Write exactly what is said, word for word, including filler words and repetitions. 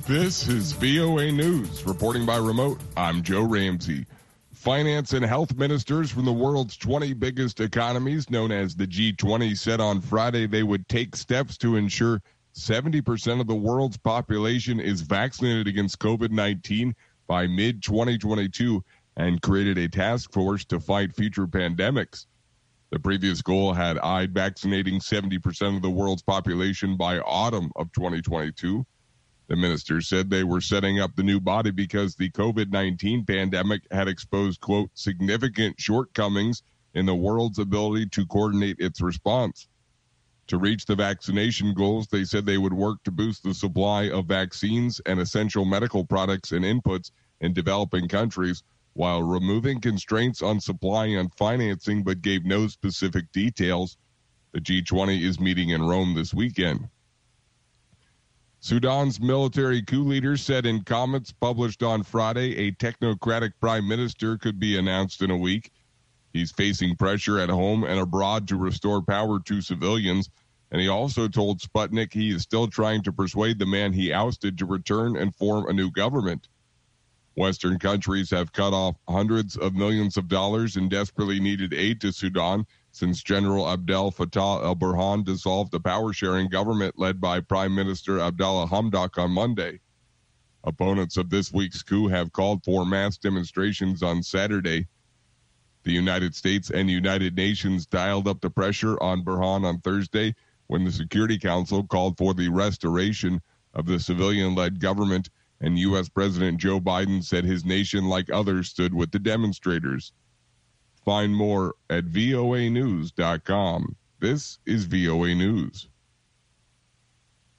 This is V O A News. Reporting by remote, I'm Joe Ramsey. Finance and health ministers from the world's twenty biggest economies, known as the G twenty, said on Friday they would take steps to ensure seventy percent of the world's population is vaccinated against COVID nineteen by mid twenty twenty-two and created a task force to fight future pandemics. The previous goal had eyed vaccinating seventy percent of the world's population by autumn of twenty twenty-two. The minister said they were setting up the new body because the COVID nineteen pandemic had exposed, quote, significant shortcomings in the world's ability to coordinate its response. To reach the vaccination goals, they said they would work to boost the supply of vaccines and essential medical products and inputs in developing countries while removing constraints on supply and financing, but gave no specific details. The G twenty is meeting in Rome this weekend. Sudan's military coup leader said in comments published on Friday a technocratic prime minister could be announced in a week. He's facing pressure at home and abroad to restore power to civilians, and he also told Sputnik he is still trying to persuade the man he ousted to return and form a new government. Western countries have cut off hundreds of millions of dollars in desperately needed aid to Sudan since General Abdel Fattah el-Burhan dissolved the power-sharing government led by Prime Minister Abdallah Hamdok on Monday. Opponents of this week's coup have called for mass demonstrations on Saturday. The United States and United Nations dialed up the pressure on Burhan on Thursday when the Security Council called for the restoration of the civilian-led government, and U S President Joe Biden said his nation, like others, stood with the demonstrators. Find more at V O A news dot com. This is V O A News.